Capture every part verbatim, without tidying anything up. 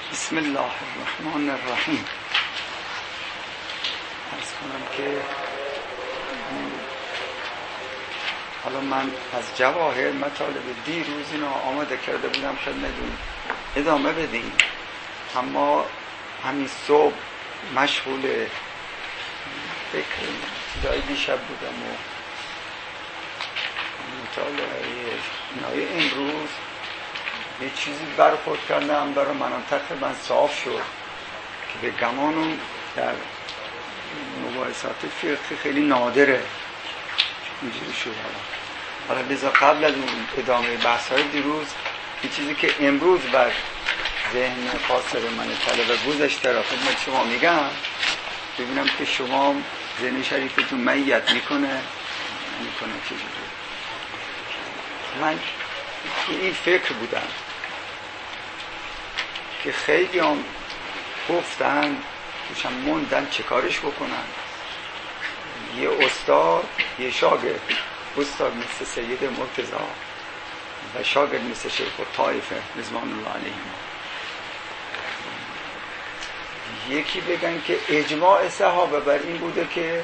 بسم الله الرحمن الرحیم. عرض کنم که حالا من از جواهر مطالب دیروز اینا آماده کرده بودم خدمتتون ادامه بدیم، اما همین صبح مشغول فکر جای دیشب بودم و مطالعه اینای امروز یه چیزی برخورد کردم برای منم تقریبا صاف شد که به گمانم در مباحثات فقهی خیلی نادره اینجوری شد. حالا لذا قبل از اون ادامه بحث های دیروز این چیزی که امروز بر ذهن خاصر من طلبه گذشته را خدمت شما میگم، ببینم که شما ذهن شریفتون معیت میکنه میکنه چجوری. من این فکر بودم که خیلی هم گفتن توشم موندن چه کارش بکنن. یه استاد یه شاگرد، استاد مثل سید مرتضی و شاگرد مثل شیخ الطائفه رضوان الله علیهم، یکی بگن که اجماع صحابه بر این بوده که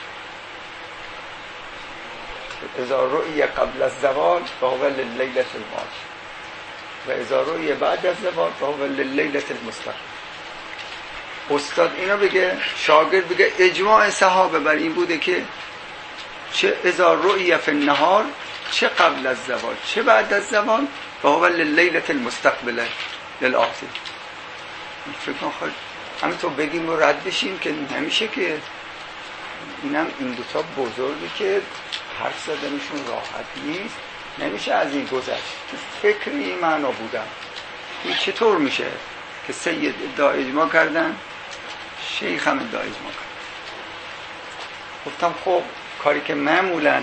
اذا رؤی قبل الزوال فهو لللیلة الماضیة و اذا رؤی بعد الزوال فهو لللیلة المستقبل. استاد اینو بگه، شاگرد بگه اجماع صحابه بر این بوده که چه اذا رؤی فی النهار، چه قبل الزوال چه بعد الزوال، فهو لللیلة المستقبل للآتی. فکر کن خود همین تو بگیم و رد بشیم که نمیشه، که اینم این دوتا بزرگی که حرف زدنشون راحت نیست، نمیشه از این گذشت. تو فکر این معنا بودم این چطور میشه که سید ادعا اجماع کردن، شیخ هم ادعا اجماع کردن. گفتم خب کاری که معمولا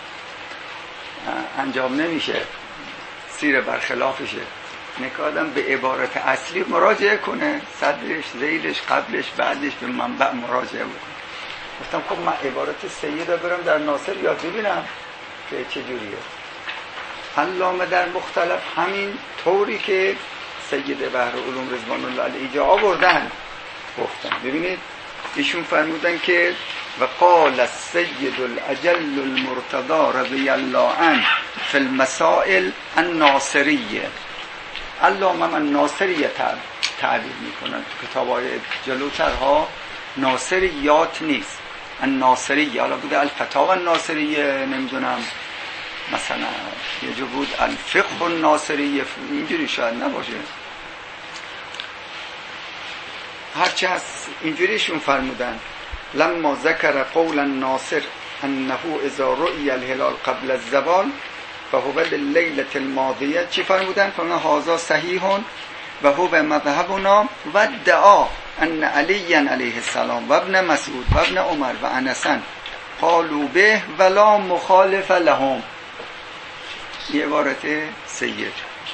انجام نمیشه سیر برخلافشه، نکه آدم به عبارت اصلی مراجعه کنه، صدرش ذیلش قبلش بعدش به منبع مراجعه بکنه. گفتم خب من عبارت سید رو برم در ناصر یاد ببینم که چجوریه. علامه در مختلف همین طوری که سید بحر علوم رضوان الله علیه جا آوردن گفتن. ببینید ایشون فرمودن که و قال السید الاجل المرتضی رضی الله عنه فی المسائل الناصریه. علامه من ناصریه تعبیر میکنن تو کتاب‌های جلوترها، ناصریات نیست، الناصریه. حالا بوده الفتاوی الناصریه، نمیدونم مثلا یه جو بود الفقه الناصریه، اینجوری شاید نباشه، هرچی هست اینجوریشون فرمودن. لما ذکر قول الناصر انه اذا رؤی الهلال قبل الزوال فهو لللیلة الماضیه، چی فرمودن؟ فرمودن هذا صحیح و هو مذهبنا و ادعا ان علی علیه السلام و ابن مسعود و ابن عمر و انس قالوا به ولا مخالف لهم. یه عبارت سید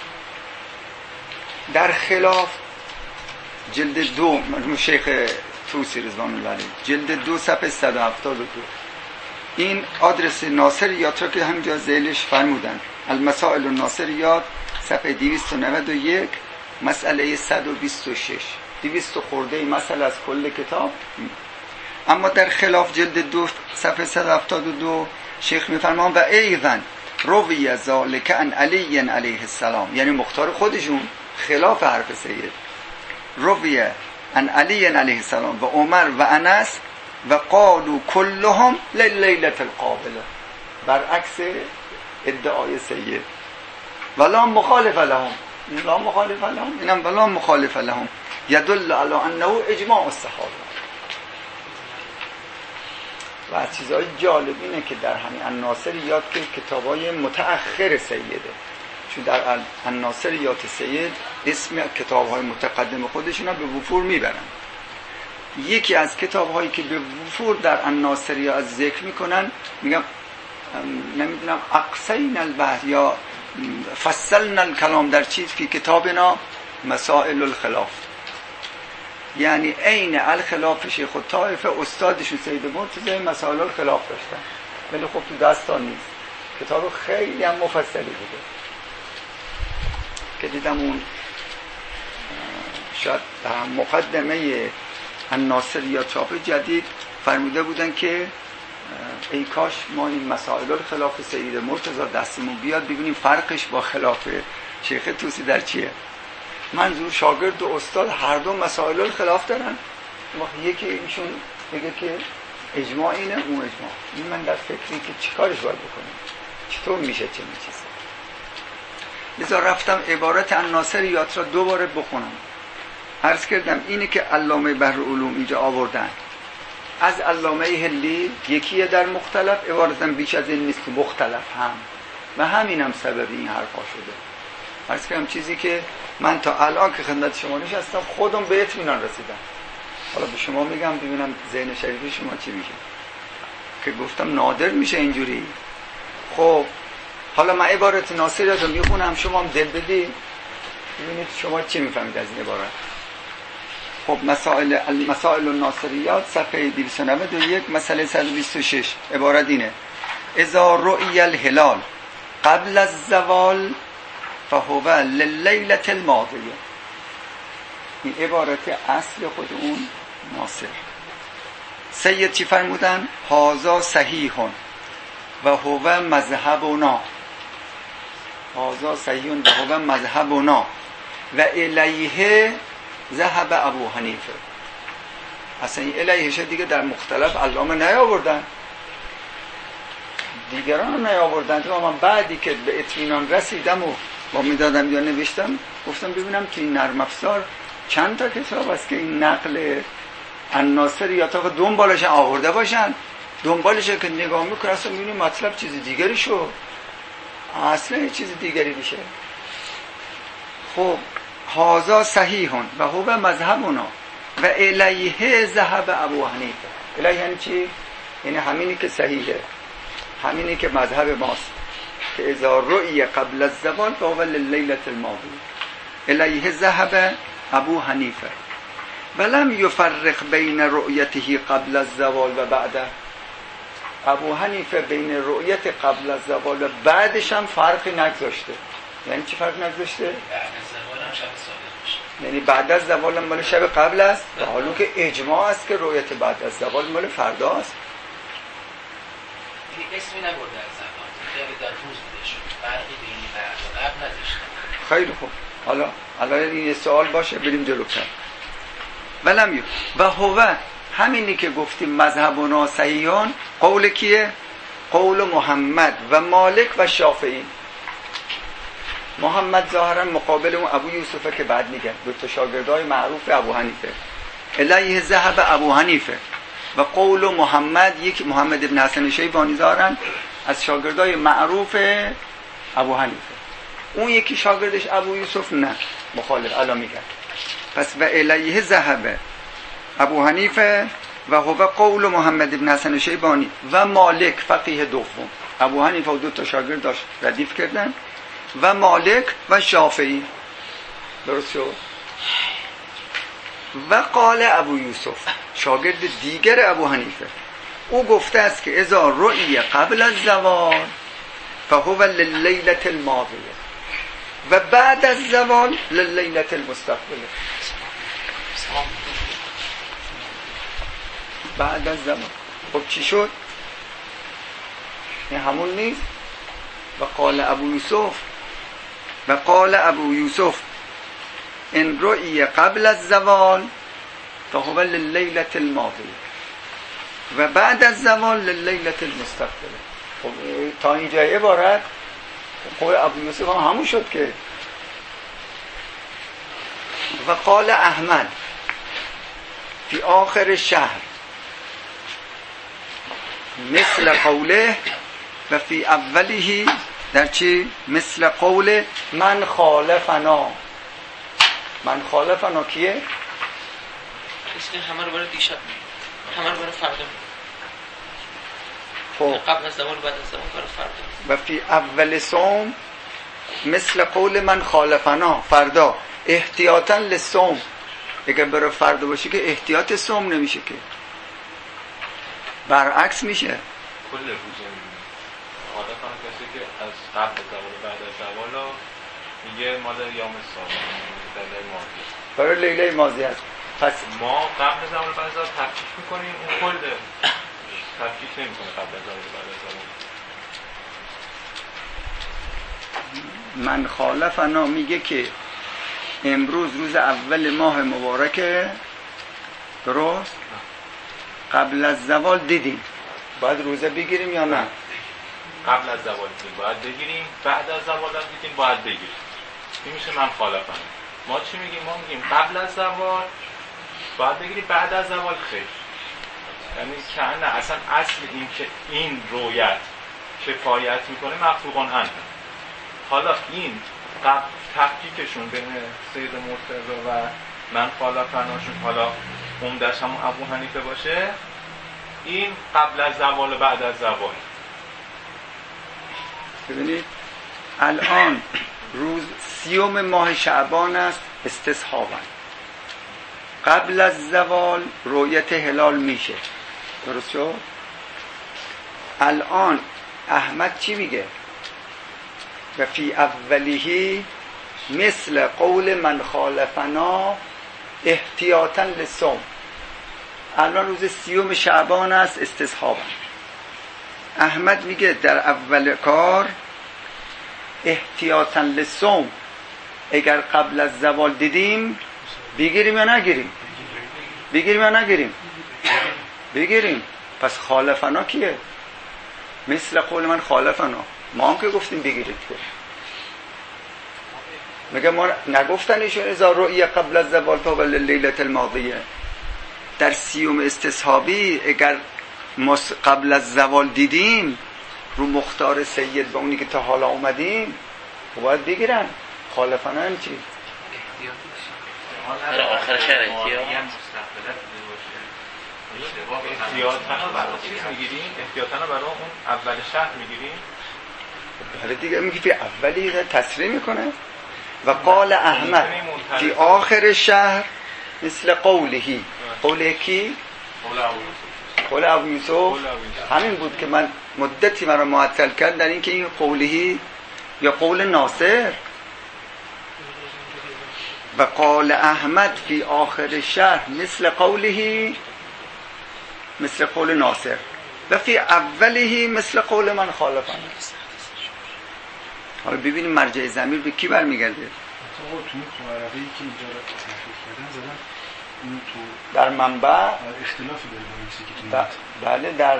در خلاف جلد دو مرحوم شیخ توسی رضوان الله علیه، جلد دو صفحه صد و هفتاد و دو، این آدرس ناصریات را که همینجا ذیلش فرمودن المسائل الناصریات صفحه دویست و نود و یک مسئله صد و بیست و شش، دویست خورده مسئله از کل کتاب. اما در خلاف جلد دو صفحه صد و هفتاد و دو شیخ میفرمان و ایضا روی ذالک عن علی علیه السلام، یعنی مختار خودشون خلاف حرف سید، روی عن علی علیه السلام و عمر و انس و قالوا كلهم لللیلة القابله، برعکس ادعای سید. ولا مخالف لهم، لا مخالف لهم، اینم ولا مخالف لهم یدل علی انه اجماع الصحابه. و از چیزهای جالب اینه که در همین الناصریات که کتابای متأخر سیده، چون در الناصریات سید اسم کتابهای متقدم خودشون به وفور میبرن. یکی از کتابهایی که به وفور در الناصریات از ذکر میکنن، میگم نمیدونم اقصین البحر یا فصلنا الکلام در چیز که کتابنا مسائل الخلاف، یعنی عین الخلاف شیخ الطائفه استادشون سید مرتضی مسائل الخلاف داشتن، ولی خب تو دستان نیست. کتاب خیلی هم مفصلی بوده که دیدم اون شاید در مقدمه الناصر یا چاپ جدید فرموده بودن که ای کاش ما این مسائل خلاف سید مرتضی دستمون بیاد ببینیم فرقش با خلاف شیخ طوسی در چیه. منظور شاگرد و استاد هر دو مسائل خلاف دارن، یکی ایشون بگه که اجماع اینه اون اجماع، این من در فکری که چیکارش باید بکنیم، چطور میشه چه چیزی. لذا رفتم عبارت الناصر یات را دوباره بخونم. عرض کردم اینه که علامه بحرالعلوم اینجا آوردن از علامه هلی یکیه در مختلف، عبارتم بیش از این نیست که مختلف هم، و همین هم سبب این حرفا شده. عرض کردم چیزی که من تا الان که خدمت شما نشستم خودم به اطمینان رسیدم، حالا به شما میگم ببینم ذهن شریف شما چی میشه، که گفتم نادر میشه اینجوری. خب حالا من عبارت ناصریات رو میخونم، شما هم دل بدید ببینید شما چی میفهمید از این عبارت. خب مسائل المسائل الناصریات صفحه دویست و نود و یک مسئله صد و بیست و شش عبارت اینه: اذا رؤی الهلال قبل الزوال فهو لللیلة الماضیه. این عبارت اصل خود اون ناصر. سید چی فرمودن؟ هذا صحیح و هو مذهبنا، هذا صحیح و هو مذهبنا و الیه ذهب ابو حنیفه. اصلا این الیهش دیگه در مختلف علامه نیاوردن، دیگران نیاوردن. اما من بعدی که به اطمینان رسیدم و با میدادم یا نوشتم گفتم ببینم تو این نرم افزار چند تا کتاب است که این نقل الناصر یا تا دنبالش آورده باشن، دنبالش که نگاه میکنه اصلا میبینی مطلب چیز دیگری شو، اصلا یه چیز دیگری میشه. خب هذا صحیح و هو مذهبنا و الیه ذهب ابو حنیفه. الیه یعنی چی؟ یعنی همینی که صحیحه، همینی که مذهب ماست، که اذا رؤی قبل الزوال فهو لللیلة الماضیه الیه ذهب ابو حنیفه ولم یفرق بین رؤیته قبل الزوال و بعده. ابو حنیفه بین رؤیت قبل الزوال و بعدش هم فرقی نگذاشته. یعنی چی فرق نگذاشته؟ بعد از زوال هم شب صادق میشه، یعنی بعد از زوال هم مال شب قبل است، در حالی که اجماع است که رؤیت بعد از زوال مال فردا است. یعنی اسمی نبرده از زوال، یعنی در روز بوده شد، فرقی بین بعد و قبل نداشته. خیلی خوب، حالا حالا این سوال باشه بریم جلوتر. ولم یو و هو همینی که گفتیم مذهبنا صحیحان، قول کیه؟ قول محمد و مالک و شافعی. محمد ظاهرا مقابل اون ابو یوسفه که بعد میگن دو تا شاگردای معروف ابو حنیفه، الیه ذهب ابو حنیفه و قول محمد یک محمد ابن حسن شیبانی ظاهرا از شاگردای معروف ابو حنیفه، اون یکی شاگردش ابو یوسف نه مخالف الان میگن. پس و الیه ذهب ابو حنیفه و هو قول محمد ابن حسن شیبانی و مالک فقیه دوم. ابو حنیفه و دو تا شاگرد داشت ردیف کردن و مالک و شافعی. درست شد؟ و قال ابو یوسف شاگرد دیگر ابو حنیفه، او گفته است که اذا رؤی قبل الزوال فهو لللیلة الماضیه و بعد از زوال لللیلة المستقبله. بعد از زمان. خب چی شد؟ این همون نیست؟ و قال ابو یوسف و قال ابو یوسف ان رؤی قبل الزوال فهو لللیلة الماضیه و بعد از زوال لللیلة المستقبله. خب تا اینجا عبارت قول ابو یوسف هم همون شد که. و قال احمد فی آخر شهر مثل قوله و فی اوله در چی؟ مثل قول من خالفنا. من خالفنا کیه؟ اسم همه رو برای دیشب همه رو برای فردا. خب قبل از زمان بعد از زمان برای فردا. و فی اول صوم مثل قول من خالفنا فردا احتیاطا للصوم. اگر برای فردا باشه که احتیاط صوم نمیشه که، برعکس میشه. کل روزه خالفنا کسی که از قبل زوال بعد از زوال میگه مال یوم صوم دلیل ماضی. برای لیله ماضی است. پس ما قبل زمان بعد از زمان تفکیک میکنیم، اون کل تفکیک نمیکنه قبل از زمان بعد از زمان. من خالفنا میگه که امروز روز اول ماه مبارکه، درست؟ قبل از زوال دیدیم باید روزه بگیریم یا نه؟ قبل از زوال دیدیم باید بگیریم، بعد از زوال هم دیدیم باید بگیریم. این میشه من خالفم. ما چی میگیم؟ ما میگیم قبل از زوال باید بگیری، بعد از زوال خیر. یعنی که نه اصلا اصل این که این رویت کفایت میکنه مقفوقان هن. حالا این قبل تفکیکشون بین سید مرتضی و من خالفناشون، حالا عمدش همون ابو حنیفه باشه، این قبل از زوال و بعد از زوال. ببینید الان روز سیوم ماه شعبان است استصحاباً. قبل از زوال رؤیت هلال میشه، درست شد؟ الان احمد چی میگه؟ و فی اولیه مثل قول من خالفنا احتیاطاً للصوم. الان روز سیوم شعبان است استصحاباً. احمد میگه در اول کار احتیاطاً للصوم، اگر قبل از زوال دیدیم بگیریم یا نگیریم؟ بگیریم یا نگیریم؟ بگیریم. پس خالفنا کیه؟ مثل قول من خالفنا. ما هم که گفتیم بگیرید که میگه ما نگفتن ایشون اذا رؤی قبل از زوال تا لیلة الماضیه. در سیوم استصحابی اگر ما قبل از زوال دیدیم رو مختار سید با اونی که تا حالا اومدیم باید بگیرن. خالفنا هم چی؟ در آخر شهر احتیاط احتیاطاً برای چیز میگیریم؟ احتیاطاً برای اون اول شهر میگیریم؟ حالا دیگه میگه فی اولی تصریح میکنه و قال احمد فی آخر شهر مثل قولهی. قوله کی؟ قول ابو یوسف. همین بود که من مدتی مرا معطل کرد در این که این قولهی یا قول ناصر. و قال احمد فی آخر شهر مثل قولهی مثل قول ناصر و فی اوله مثل قول من خالفنا. حالا ببینیم مرجع ضمیر به کی برمیگرده. تو تو خبرهایی که اینجا رو تحقیق کردن زدن این تو در منبع اختلافی داره با این چیزی که تو بله در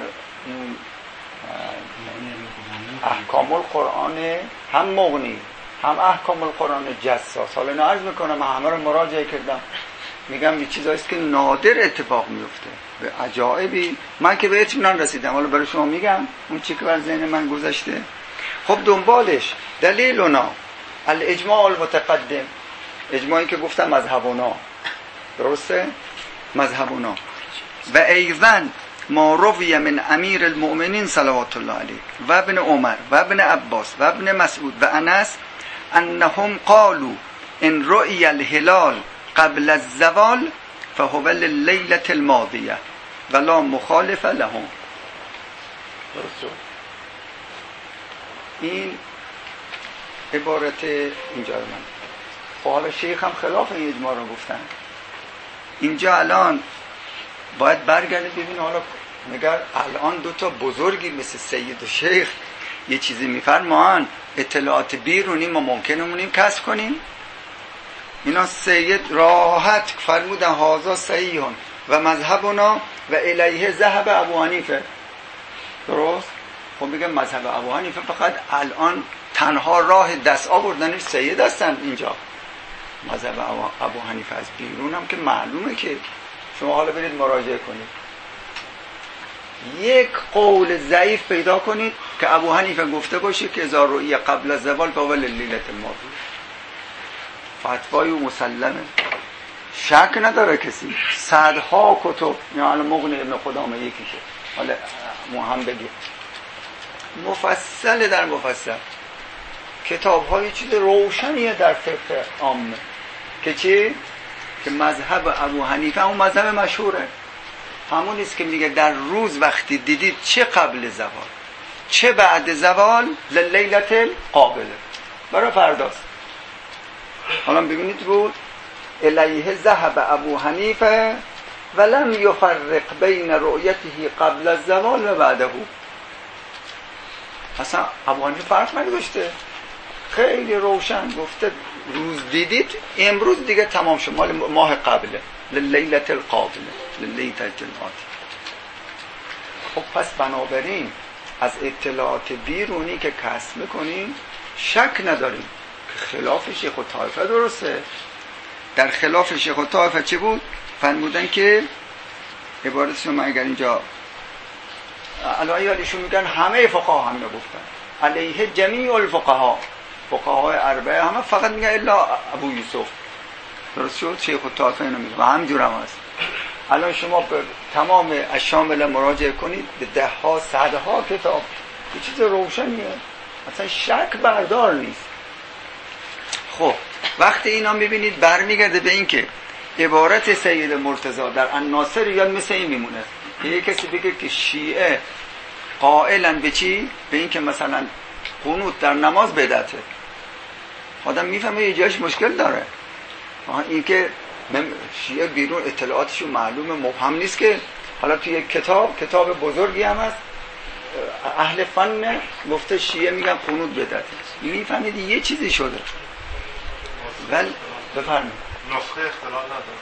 احکام القرآن هم مغنی هم احکام القرآن جساس. حالا اینو عرض میکنم، همه رو مراجعه کردم، میگم یه چیزاییست که نادر اتفاق میفته، به عجایبی من که به اطمینان رسیدم. حالا برای شما میگم اون چیزی که بر ذهن من گذشته. خب دنبالش دلیلنا الاجماع المتقدم، اجماعی که گفتم مذهبنا، درسته؟ مذهبنا. و ایضا ما روی من امیر المؤمنین صلوات الله علیه و ابن عمر و ابن عباس و ابن مسعود و انس انهم قالوا ان رؤی الهلال قبل الزوال فهو لليلة الماضیه ولا مخالف لهم. این عبارت اینجا رو من خب حالا شیخ هم خلاف این اجماع رو گفتن. اینجا الان باید برگردیم ببین حالا مگر الان دوتا بزرگی مثل سید و شیخ یه چیزی میفرمان اطلاعات بیرونی ما ممکنه مونیم کسب کنیم. اینا سید راحت فرمودن هازا صحیحون و مذهبنا و الیه ذهب ابو حنیفه، درست؟ خب میگم مذهب ابو حنیفه فقط الان تنها راه دست آوردنش سید هستن اینجا. مذهب ابو حنیفه از بیرون هم که معلومه که شما حالا برید مراجعه کنید یک قول ضعیف پیدا کنید که ابو حنیفه گفته باشه که اذا رؤی قبل از زوال فاول لیلة الماضیه. فتوای مسلمه، شک نداره کسی. صدها کتب، یعنی مغنی ابن قدامه یکیشه، حالا مهم بگید مفصل در مفصل کتاب های چیز روشنیه در فقه عامه که چی؟ که مذهب ابو حنیفه اون مذهب مشهوره، همون است که میگه در روز وقتی دیدید چه قبل زوال چه بعد زوال لیلة قابله، برای فرداست. حالا ببینید رو الیه ذهب ابو حنیفه ولم یفرق بین رؤیته قبل الزوال و بعده. اصلا ابو حنیفه فرق نگذاشته، خیلی روشن گفته روز دیدید امروز دیگه تمام شد، مال ماه قبله، لیلت القابله، لیلت الجمعات. خب پس بنابراین از اطلاعات بیرونی که کسب میکنیم شک نداریم که خلاف شیخ و طایفه درسته. در خلاف شیخ و طایفه چی بود؟ فرمودن که عبارتشون من اگر اینجا علایه ایشون میگن همه فقها هم نگفتن علیه جمیع الفقها، فقهای اربعه همه فقط میگن الا ابو یوسف. درست شد؟ شیخ و طایفه اینو میگن و همجور هم هست. الان شما به تمام الشامل مراجعه کنید به ده ها صد ها کتاب، یه چیز روشنیه، اصلا شک بردار نیست. خب وقتی اینا میبینید برمیگرده به این که عبارت سید مرتضی در الناصر یاد مثل این میمونه که یه کسی بگه که شیعه قائلن به چی؟ به این که مثلا قنوت در نماز بدعته. آدم میفهمه یه جایش مشکل داره. این که شیعه بیرون اطلاعاتشون معلومه، مبهم نیست که حالا توی یک کتاب کتاب بزرگی هم هست اهل فن گفته شیعه میگن قنوت بدعته. میفهمید یه چیزی شده. ولی بفرمایید نسخه اختلاف نداره،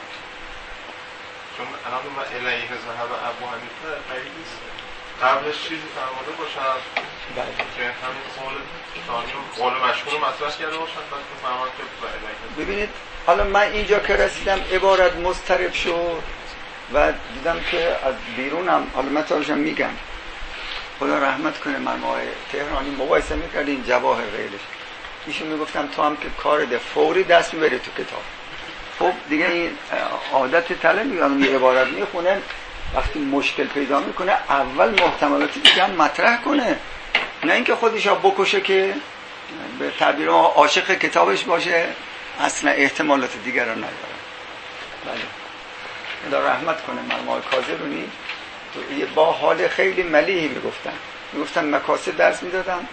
چون الان ما الیه ذهب ابو حنیفه قیدی قبلش چیزی فرموده باشن که همین قول ثانی قول مشهور مطرح کرده باشن بعد بفهمن که الیه. ببینید حالا من اینجا که رسیدم عبارت مضطرب شد و دیدم که از بیرونم حالا مطالبشم میگم خدا رحمت کنه مرمای تهرانی مقایسه میکردیم جواهر غیرش، ایشون میگفتم تو هم که کار ده فوری دست میبری تو کتاب. خب دیگه این عادت طلب میگم یه عبارت میخونه وقتی مشکل پیدا میکنه اول محتملاتی دیگه هم مطرح کنه، نه اینکه خودش ها بکشه که به تعبیر ما عاشق کتابش باشه اصلا احتمالات دیگر رو نداره. بله خدا رحمت کنه مرمای کاظمی با حال خیلی ملیحی میگفتن میگفتن مکاسب درس میدادم،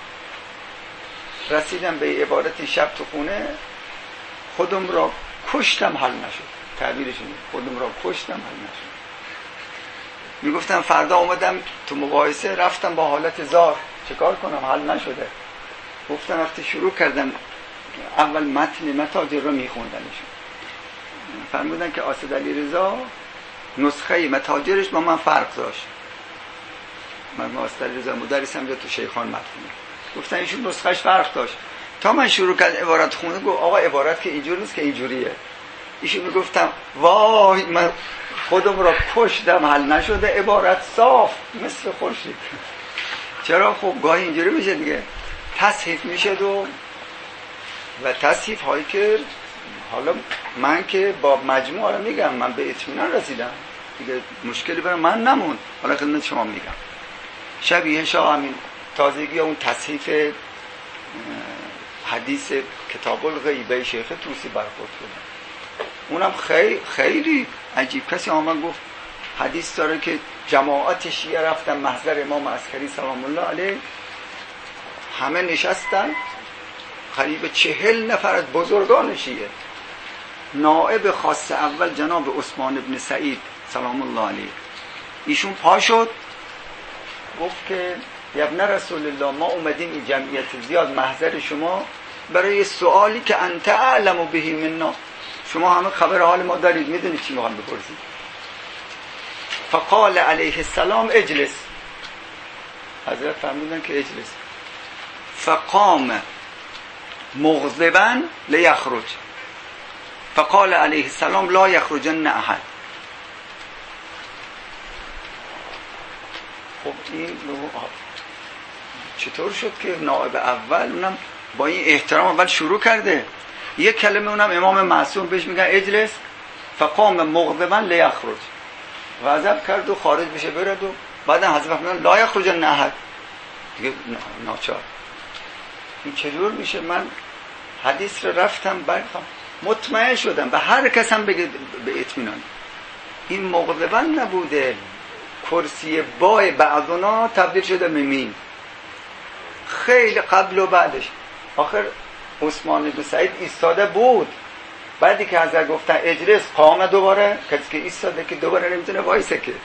رسیدم به عبارت شب تو خونه خودم را کشتم حل نشد، تعبیرشون خودم را کشتم حل نشد. میگفتم فردا اومدم تو مباحثه رفتم با حالت زار چیکار کنم حل نشده. گفتم وقتی شروع کردم اول متن متاجر رو میخوندنشون فرمودن که اسد علی رضا نسخه متاجرش با من فرق داشت. من اسد علی رضا مدرسم جو تو شیخان متن گفتن ایشون نسخهش فرق داشت. تا من شروع کردم عبارت خونه گفت آقا عبارت که اینجوری نیست که اینجوریه. ایشون میگفتم وای من خودم را کشتم حل نشده، عبارت صاف مثل خورشید. چرا؟ خب گاهی اینجوری میشه دیگه تصحیف میشه و و تصحیف هایی که حالا من که با مجموعه رو میگم من به اطمینان رسیدم دیگه مشکلی برای من نموند. حالا خدمت شما میگم شبیه شاه همین تازگی اون تصحیف حدیث کتاب الغیبه شیخ طوسی برخورد کنه، اونم خیلی خیلی عجیب. کسی آمد گفت حدیث داره که جماعت شیعه رفتن محضر امام عسکری سلام الله علیه، همه نشستن قریب چهل نفر از بزرگان شیعه، نائب خاص اول جناب عثمان ابن سعید سلام الله علیه ایشون پا شد گفت که یا ابن رسول الله ما اومدیم این جمعیت زیاد محضر شما برای سوالی که انت اعلم به منا، شما همه خبر حال ما دارید میدونید چی میخوام بپرسید. فقال علیه السلام اجلس، حضرت فرمودن که اجلس. فقام مغضبا لیخرج فقال علیه السلام لا یخرجن احد. خب این چطور شد که نائب اول اونم با این احترام اول شروع کرده، یک کلمه اونم امام معصوم بهش میگن اجلس، فقام مغضبا لیخرج غضب کرد و خارج بشه برد و بعدا حضرت فرمودن لا یخرجن احد دیگه ناچار. این چجور میشه؟ من حدیث رو رفتم برخوام مطمئن شدم به هر کس هم بگه به اطمینان این مغضبا نبوده، کرسی بای بعضونا تبدیل شده ممین خیلی قبل و بعدش. آخر عثمان بن سعید ایستاده بود بعدی که حضرت گفتن اجلس، قام دوباره، کسی که ایستاده که دوباره نمیتونه وایسه که.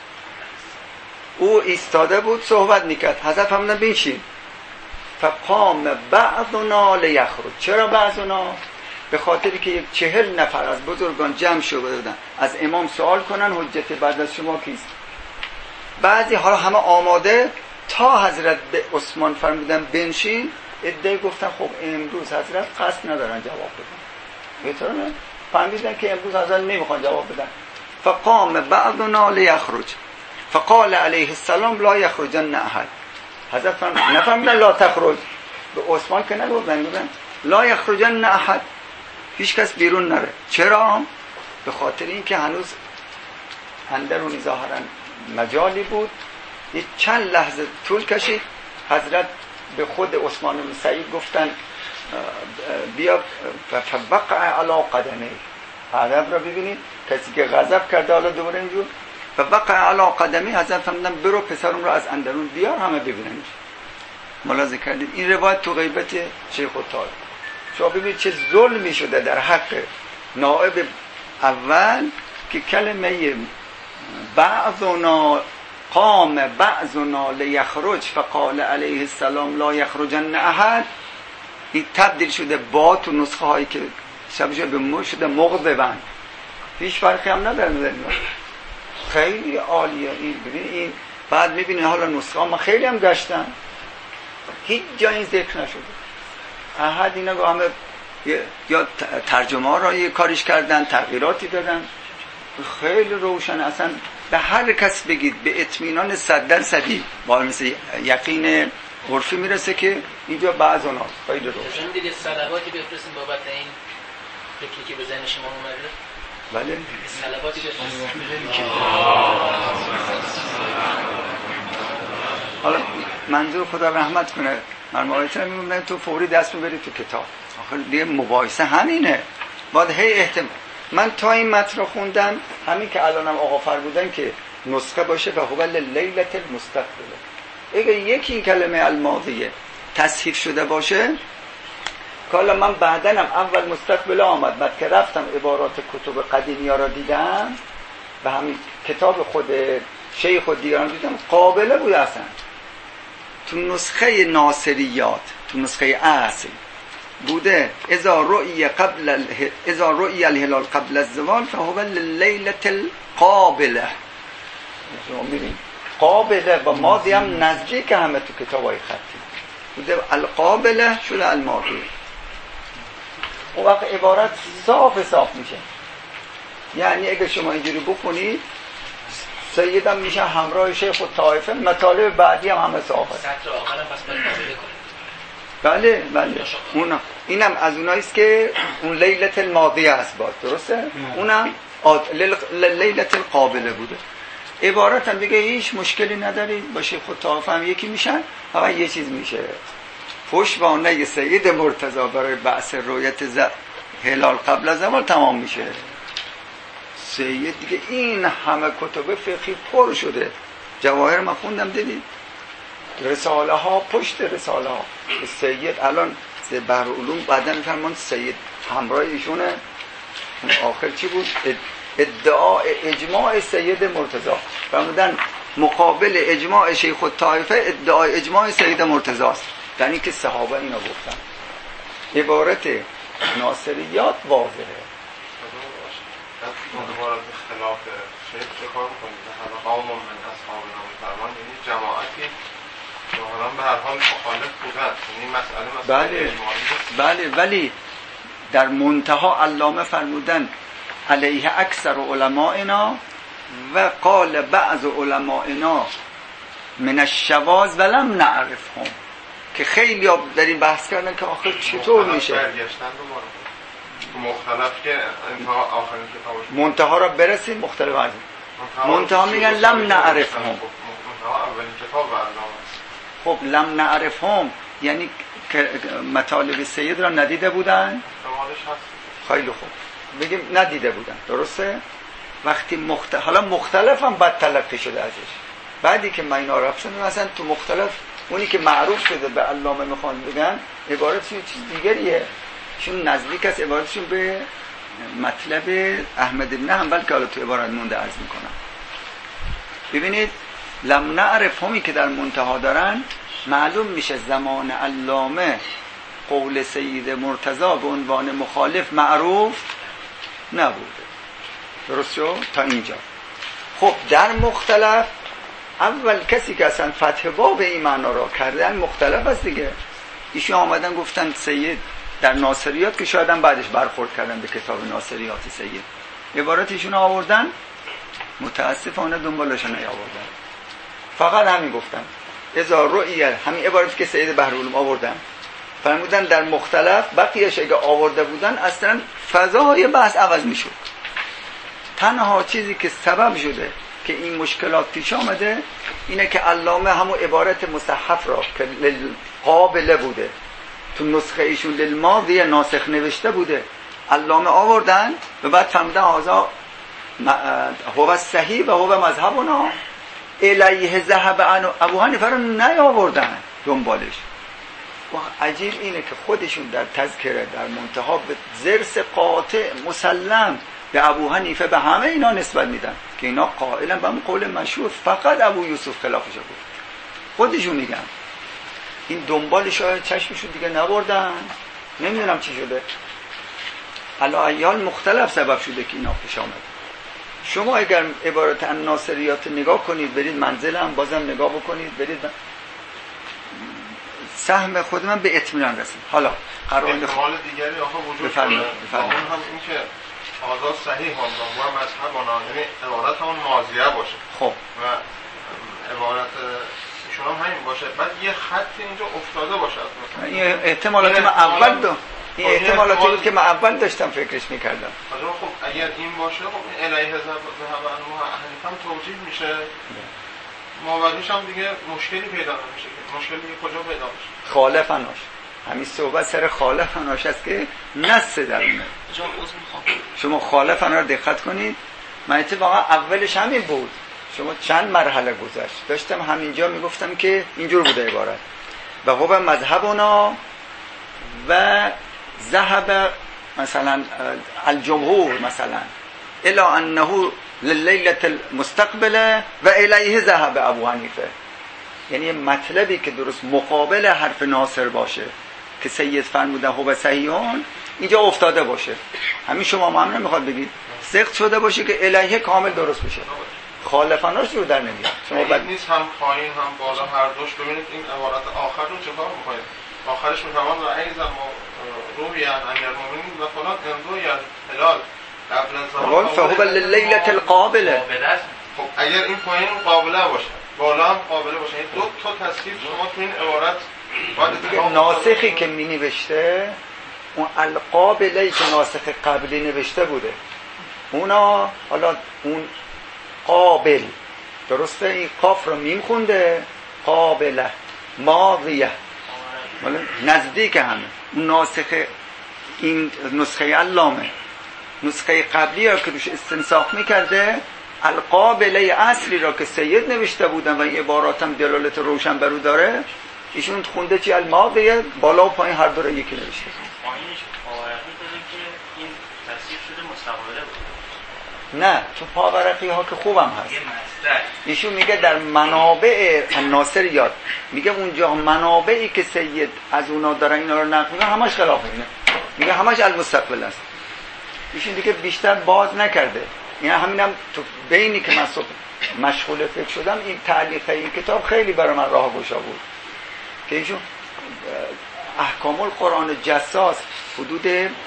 او ایستاده بود صحبت میکرد، حضرت فرمودن بنشین. فقام بعضنا لیخرج. چرا بعضنا؟ به خاطری که یک چهل نفر از بزرگان جمع شده بودن از امام سوال کنن حجت بعد از شما کیست. بعضی حالا همه آماده تا حضرت به عثمان فرمودن بنشین، عده گفتن خب امروز حضرت قصد ندارن جواب بدن. بهتره نه؟ فهمیدن که امروز حضرت نمیخوان جواب بدن. فقام بعضنا لیخرج فقال علیه السلام لا یخرجن احد. حضرت فرمودن نفهمیدن لا تخرج، به عثمان که نگفتن، گفتن لا یخرجن احد، هیچ کس بیرون نره. چرا؟ به خاطر اینکه هنوز اندرونی ظاهرا مجالی بود. یک چند لحظه طول کشید، حضرت به خود عثمان بن سعید گفتن بیا فوقع علی قدمه. ادب را ببینید، کسی که غضب کرده حالا دوباره اینجور فوقع علی قدمه. حضرت فرمودن برو پسرم را از اندرون بیار همه ببیننش. ملاحظه کردید این روایت تو غیبت شیخ الطائف. شما ببینید چه ظلمی شده در حق نائب اول که کلمه بعضنا قام بعضنا لیخرج فقال علیه السلام لا یخرجن احد، این تبدیل شده با تو نسخه هایی که شبیه به مو شده مغضبن. هیچ فرقی هم نداره. خیلی عالیه این. ببین این بعد میبینی حالا نسخه ها من خیلی هم گشتم هیچ جا این ذکر نشده. احد اینا همه یا ترجمه ها را یه کاریش کردن، تغییراتی دادن. خیلی روشن. اصلا به هر کس بگید به اطمینان صد درصدی با مثل یقین عرفی میرسه که اینجا بعض اونها خیلی روشن. شما دیگه صلواتی بفرستیم بابت این فکری که به ذهن شما اومده؟ بله. صلواتی بفرستیم. حالا منظور خدا رحمت کنه، من آیت‌ها میگم تو فوری دست میبری تو کتاب. آخر دیگه مباحثه همینه. باید هی احتمال. من تا این متن رو خوندم، همین که الانم آقا فرمودن که نسخه باشه و هو لیلة المستقبله. اگه یکی این کلمه الماضیه تصحیح شده باشه، که حالا من بعدنم اول مستقبله آمد، بعد که رفتم عبارات کتب قدیمی ها را دیدم و همین کتاب خود شیخ و دیگران دیدم، قابله بود اصلا. تو نسخه ناصریات، تو نسخه اصل بوده اذا رؤی قبل اله... اذا رؤی الهلال قبل الزوال فهو لیلة القابله. شما می‌بینید قابله با ماضی هم نزدیک همه تو کتابای خطی بوده. القابله شده الماضی. اون وقت عبارت صاف صاف میشه. یعنی اگه شما اینجوری بخونید سیدم میشه همراه شیخ و طائفه، مطالب بعدی هم همه صافه. سطر آخرم پس باید قابله کنید. بله بله. اونم اینم از اوناییست که اون لیلة الماضیه است باز، درسته؟ اونم لیلة القابله بوده. عبارت هم دیگه هیچ مشکلی ندارید باشه، خود طائفه هم یکی میشن، فقط یه چیز میشه پشتوانه سید مرتضی برای بحث رویت ز... هلال قبل از زوال تمام میشه. سید دیگه این همه کتب فقهی پر شده. جواهر ما خوندم دیدید، رساله ها پشت رساله ها. سید الان بحر علوم بعدن فرمان سید همراه ایشونه. اون آخر چی بود؟ ادعا اجماع سید مرتضی. فرمودن مقابل اجماع شیخ الطائفه ادعای اجماع سید مرتضی است. یعنی که صحابه اینا گفتن. عبارت ناصریات واضحه. دوباره خلاف شیخ چه کار کنید؟ هر قوم من اصحاب نام فرمان، یعنی جماعتی ظاهرا به هر حال مخالف بودن. یعنی مسئله مسئله بله بله، ولی در منتها علامه فرمودن علیه اکثر علمائنا و قال بعض علمائنا من الشواذ ولم نعرفهم، که خیلی ها در این بحث کردن که آخر چطور میشه برگشتن دوباره مختلف که انتها آخرین کتابش منتها را برسیم مختلف از منتها میگن لم نعرفهم. منتها اولین کتاب برنامه. خب لم نعرفهم یعنی که مطالب سید را ندیده بودن. خیلی خوب بگیم ندیده بودن، درسته؟ وقتی مختلف، حالا مختلف هم بد تلقی شده ازش. بعدی که من اینا رفتم مثلا تو مختلف اونی که معروف شده به علامه میخوان بگن عبارتشون چیز دیگریه، چون نزدیک است عبارتشون به مطلب احمد ابن حنبل که حالا تو عبارت مونده عرض میکنم. ببینید لم نعرف همی که در منتها دارن معلوم میشه زمان علامه قول سید مرتضی به عنوان مخالف معروف نبوده. درست شد تا اینجا؟ خب در مختلف اول کسی که اصلا فتح باب این معنا را کردن مختلف است دیگه. ایشون آمدن گفتن سید در ناصریات که شاید هم بعدش برخورد کردن به کتاب ناصریات سید عبارت ایشون آوردن، متاسفانه دنبالش نیاوردن، فقط همین گفتن اذا رؤیه، همین عبارتی که سید بحرالعلوم آوردن فرمودن در مختلف، بقیهش اگه آورده بودن اصلا فضای بحث عوض میشد. تنها چیزی که سبب شده که این مشکلات پیش آمده اینه که علامه همون عبارت مصحف را که قابله بوده تو نسخه ایشون للماضی ناسخ نوشته بوده علامه آوردن و بعد فرمودن هذا هو صحیح و هو مذهبنا الیه ذهب ابو حنیفه رو نیاوردن دنبالش. و عجیب اینه که خودشون در تذکره در منتها به ضرس قاطع مسلم به ابو حنیفه به همه اینا نسبت میدن که اینا قائلا به اون قول مشهور فقط ابو یوسف خلافش بود. خودشون میگن این دنبالش چشمشون دیگه نبردن، نمیدونم چی شده. حالا ایال مختلف سبب شده که اینا پیش آمده. شما اگر عبارت الناصریات نگاه کنید برید منزل هم بازم نگاه بکنید برید سهم خود من به اطمینان رسید. حالا قرائن احتمال دیگری آخه وجود داره. اون هم این که آزاد صحیح هم و مذهب و یعنی عبارت همون ماضیه باشه. خب و عبارت ایشون هم همین باشه، بعد یه خط اینجا افتاده باشه. این احتمالاتی من اول دو این احتمالاتی بود که من اول داشتم فکرش میکردم. خب اگر این باشه خب این الیه ذهب عنه حنیفه هم توجیه میشه، مابعدش هم دیگه مشکلی پیدا نمیشه. مشکلی کجا پیدا میشه؟ خالفناش. همین صحبت سر خالفناش است که نص در اونه. شما خالفنا رو دقت کنید. من اتفاقا اولش همین بود. شما چند مرحله گذشت داشتم همینجا میگفتم که اینجور بوده عبارت و هو مذهبنا و ذهب مثلا الجمهور مثلا الی انه للیله المستقبله و الیه ذهب ابو حنیفه، یعنی مطلبی که درست مقابل حرف ناصر باشه که سید فرموده هو صحیحون اینجا افتاده باشه. همین شما ما هم نمیخواد بگید سخت شده باشه که الیه کامل درست بشه. خالفاناش رو در نمیاد. شما بعد نیست هم پایین هم بالا هر دوش. ببینید این عبارت آخر رو چه کار می‌کنید؟ آخرش می‌فرمان و ایزا روحی ان امیرالمومنین و فلان اندو یا هلال قبل از زمان فهو للیله القابله. خب اگر این پایین قابله باشه بالا هم قابله باشه، این دو تا تصریف شما تو این عبارت باید ناسخی که می‌نوشته اون القابله که ناسخ قبلی نوشته بوده اونا حالا اون قابل درسته این قاف رو میم خونده قابله ماضیه نزدیک همه. اون ناسخ این نسخه علامه نسخه قبلی را که روش استنساخ میکرده القابله اصلی را که سید نوشته بودن و این عبارات هم دلالت روشن برو داره ایشون خونده چی الماضیه بالا و پایین هر دو را یکی نوشته. پایینش پاورقی داره که این تصریف شده مستقبله بود. نه تو پاورقی ها که خوبم هست. ایشون میگه در منابع ناصریات میگه اونجا منابعی که سید از اونا دارن اینا رو نقل میکنن همش خلاف اینه. میگه همش المستقبل است. ایشون دیگه بیشتر باز نکرده. یعنی همینم تو بینی که من مشغول فکر شدم این تعلیق این کتاب خیلی برای من راهگشا بود که ایشون احکام القرآن جساس حدود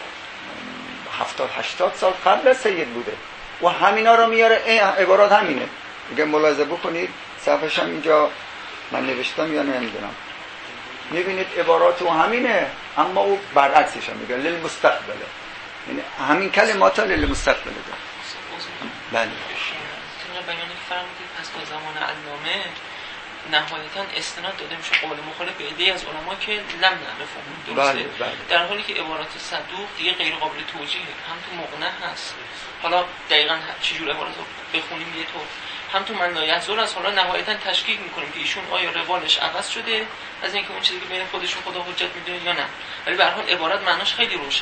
هفتاد هشتاد سال قبل از سید بوده و همینا رو میاره. این عبارات همینه. میگه ملاحظه بکنید صفحش هم اینجا من نوشتم یا نمیدونم میبینید عبارات او همینه اما او برعکسش هم میگه للمستقبله، یعنی همین کلمات ها للمستقبله ده. بله طبق بیانی که فرمودید پس تا زمان علامه نهایتا استناد داده میشه قول مخالف به عده‌ای از علما که لم نعرفهم درسته. بله بله. در حالی که عبارات صدوق دیگه غیر قابل توجیهه، هم تو مقنع هست حالا دقیقاً چجور عبارات رو بخونیم یه طور، هم تو من لا یحضر از حالا نهایتا تشکیک میکنیم که ایشون آیا روالش عوض شده از اینکه اون چیزی که بین خودشون خدا حجت میدونه یا نه، ولی به هر حال عبارت معناش خیلی روشنه.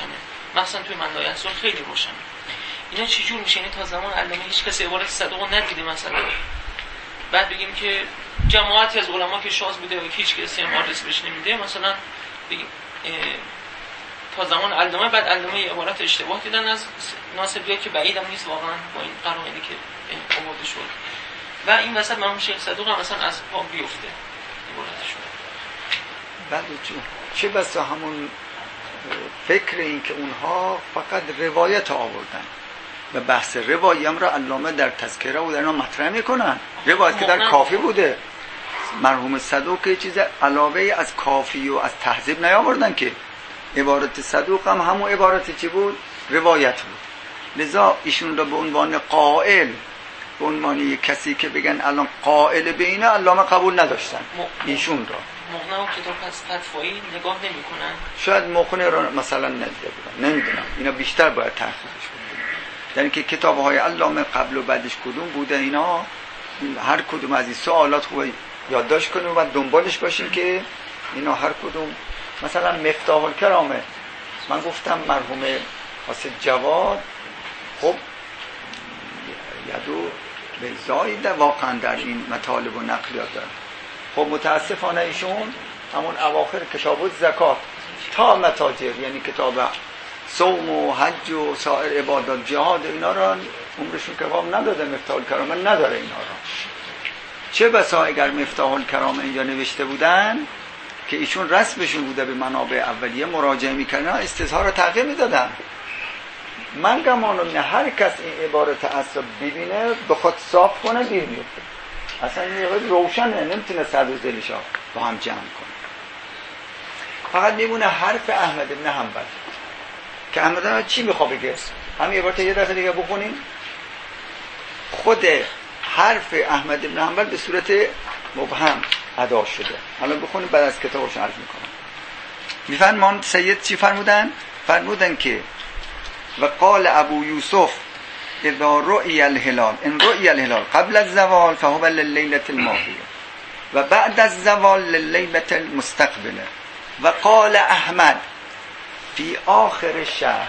مثلا توی من لایحه خیلی روشن. اینا چی جور میشه؟ یعنی تا زمان علامه هیچ کسی عبارت صدوق ندیده مثلا، بعد بگیم که جماعتی از علما که شاذ بوده و هیچ کسی هم آدرس بهش نمیده، مثلا بگیم تا زمان علامه، بعد علامه عبارت اشتباه دیدن از ناصبی‌ها که بعیدم نیست واقعا با این قرائنی که آورده شد، و این وسط مرحوم شیخ صدوق هم مثلا از پا بیفته عبارتشون. بعد چه بسا همون فکر این که اونها فقط روایت آوردن و بحث روایی هم را علامه در تذکره و در اینا مطرح میکنن، روایت که در کافی بوده. مرحوم صدوق که چیز علاوه از کافی و از تهذیب نیاوردن که عبارت صدوق هم همون عبارت چی بود؟ روایت بود. لذا ایشون را به عنوان قائل، به عنوان یک کسی که بگن الان قائل به اینه، علامه قبول نداشتن ایشون را. مقنع و کتاب از فتوایی نگاه نمی کنن؟ شاید مقنع را مثلا ندیده بودن، نمیدونم، اینا بیشتر باید تحقیقش کنن. در اینکه کتاب‌های علامه قبل و بعدش کدوم بوده، اینا هر کدوم از این سوالات خوبه یادداشت کنیم و دنبالش باشیم که اینا هر کدوم. مثلا مفتاح الکرامه من گفتم مرحوم حاسد جواد خب یدو به زاید واقعا در این مطالب و نقلیات دارن. خب متاسفانه ایشون همون اواخر کتاب الزکات تا متاجر، یعنی کتاب صوم و حج و سایر عبادات جهاد، اینا را عمرشون کتاب نداده. مفتاح الکرامه نداره اینا را. چه بسا اگر مفتاح الکرامه اینجا نوشته بودن که ایشون رسمشون بوده به منابع اولیه مراجعه میکردن، استظهار رو تغییر میدادن. من گمانم اینه هر کس این عبارت اصلا ببینه بخواد صاف کنه دیر میفته. اصلا این عبارت روشنه، نمیتونه صد و دلش با هم جمع کنه. فقط میمونه حرف احمد بن حنبل که احمد بن چی میخواد بگه. همین عبارت یه دفعه دیگه بخونیم. خود حرف احمد بن حنبل به صورت مبهم ادا شده. حالا بخونیم بعد از کتابش عرض میکنم. میفرمان سید چی فرمودن؟ فرمودن که و قال ابو یوسف اذا رؤی الهلال ان رؤی الهلال قبل الزوال فهو لليله الماضيه و بعد الزوال لليله المستقبله و قال احمد فی آخر شهر.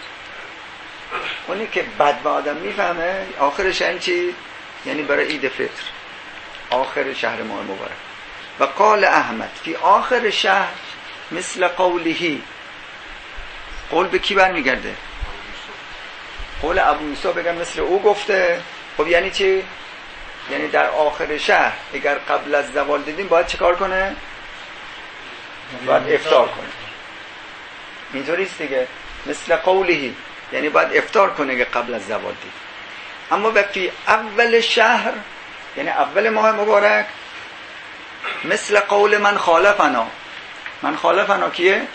اونی که بد به آدم میفهمه آخر شهر چی؟ یعنی برای عید فطر آخر شهر ماه مبارک. و قال احمد فی آخر شهر مثل قوله. قول به کی برمیگرده؟ قول ابو یوسف بگم مثل او گفته. خب یعنی چی؟ یعنی در آخر شهر اگر قبل از زوال دیدیم باید چه کار کنه؟ باید افطار کنه. اینطوریست دیگه. مثل قوله یعنی باید افطار کنه که قبل از زوال دید. اما وقتی اول شهر یعنی اول ماه مبارک مثل قول من خالفنا. من خالفنا کیه؟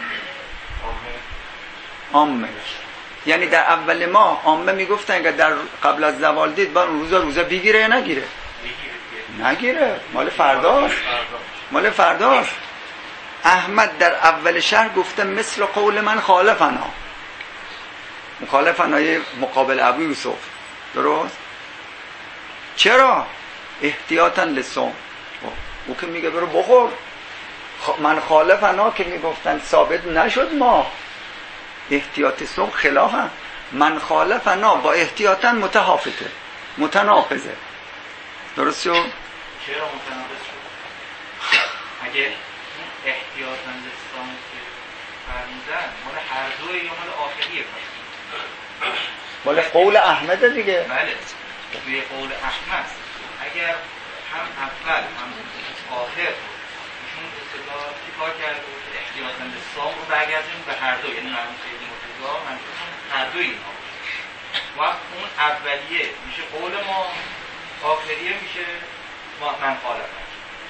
عامه. یعنی در اول ماه عامه میگفتن که در قبل از زوال دید باید اون روزا روزا بگیره یا نگیره؟ نگیره، مال فرداست. مال فرداست. احمد در اول شهر گفته مثل قول من خالفنا. مخالفنای مقابل ابو یوسف. درست؟ چرا؟ احتیاطاً لصوم. او که میگه برو بخور. من خالفنا که میگفتن ثابت نشد ما. احتیاط صوم خلافه. من خالفنا با احتیاطاً متحافظه، متناقضه. درست شد؟ چرا متناقض شد؟ اگه احتیاطاً لصوم که فرمودن مال هر دوی یا مال آخریه؟ مال قول احمد دیگه. بله توی قول احمد اگر هم اول هم آخر ایشون اصطلاح چی کار کرده بود که احتیاطاً به صوم رو برگردیم به هر دو، یعنی مرحوم سید مرتضی منظورشون هر دوی اینها و اون اولیه میشه قول ما، آخریه میشه ما من خالفن.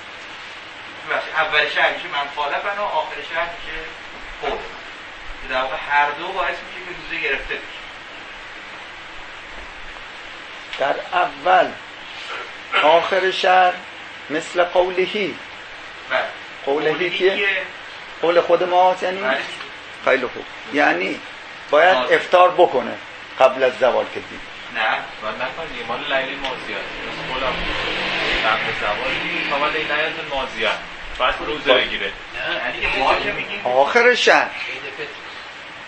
اول شهر میشه من خالفن و آخر شهر میشه قول من. در واقع هر دو باعث میشه که روزه گرفته بشه. در اول آخر شهر مثل قولهی. بله. قولهی کیه؟ قول خود ما هست یعنی؟ بله. خیلی خوب. یعنی باید آه. افطار بکنه قبل از زوال که دید. نه باید نکنی مال لیل مازیان قول قبل زوال دید تا لیل مازیان بعد روزه بگیره. نه یعنی که ما که میگیم آخر شهر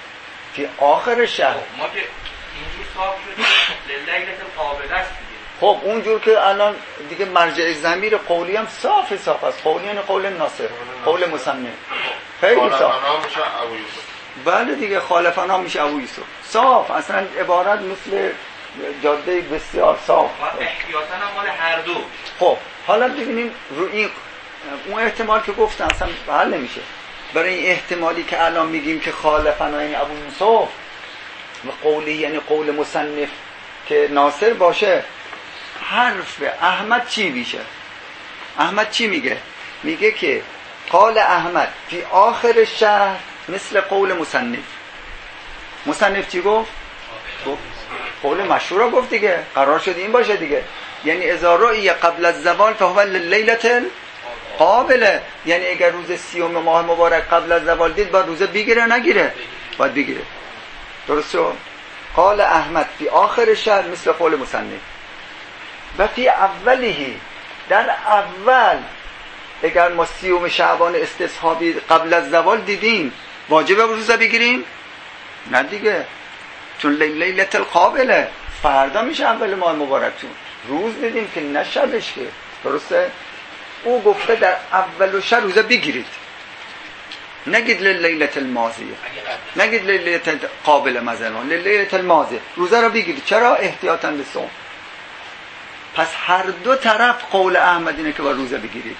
فی آخر شهر. ما که اینجور صاف شدیم لیلت القابله است دیگه. خب اونجور که الان دیگه مرجع ضمیر قولی هم صاف صاف است. قولی یعنی قول ناصر، قول مصنف. خیلی صاف. خالفانا میشه ابو یوسف. بله دیگه خالفانا میشه ابو یوسف. صاف، اصلا عبارت مثل جاده بسیار صاف. و احتیاطاً هم مال هر دو. خب حالا ببینیم رو این اون احتمال که گفتم اصلا حل نمیشه. برای این احتمالی که الان میگیم که خالفانا یعنی ابو یوسف و قولی یعنی قول مصنف که ناصر باشه، حرف احمد چی میشه؟ احمد چی میگه؟ میگه که قال احمد فی آخر شهر مثل قول مصنف. مصنف چی گفت؟ گفت قول مشهور رو گفت دیگه، قرار شد این باشه دیگه. یعنی اذا رؤی قبل الزوال فهو لیلة قابله، یعنی اگر روز سیوم ماه مبارک قبل از زوال دید باید روزه بگیره نگیره؟ باید بگیره. درست شد؟ قال احمد فی آخر شهر مثل قول مصنف و فی اولیه، در اول اگر ما سیوم شعبان استصحابی قبل از زوال دیدیم واجبه روزه بگیریم؟ نه دیگه، چون لیلة القابله فردا میشه اول ماه مبارک، چون روز دیدیم که نه شبش که. درسته؟ او گفته در اول شهر روزه بگیرید، نگید لیلة الماضیه، نگید لیلة قابل مثلا، لیلة الماضیه روزه را بگیرید. چرا؟ احتیاطاً به صوم. پس هر دو طرف قول احمد اینه که با روزه بگیرید.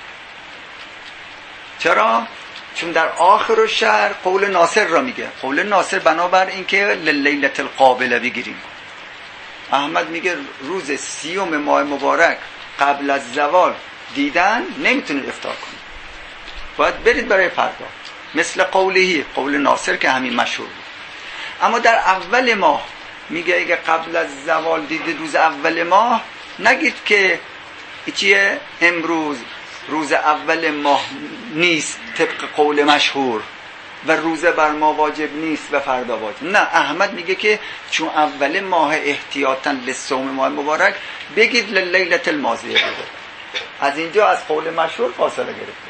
چرا؟ چون در آخر شهر قول ناصر را میگه. قول ناصر بنابر این که لیلة القابله بگیریم. احمد میگه روز سیوم ماه مبارک قبل از زوال دیدن نمیتونید افطار کنید، باید برید برای فردا. مثل قوله قول ناصر که همین مشهور بود. اما در اول ماه میگه اگه قبل از زوال دیدید روز اول ماه، نگید که چیه امروز روز اول ماه نیست طبق قول مشهور و روزه بر ما واجب نیست و فردا واجب. نه، احمد میگه که چون اول ماه احتیاطاً للصوم ماه مبارک بگید لیلة الماضیه بگید. از اینجا از قول مشهور فاصله گرفته.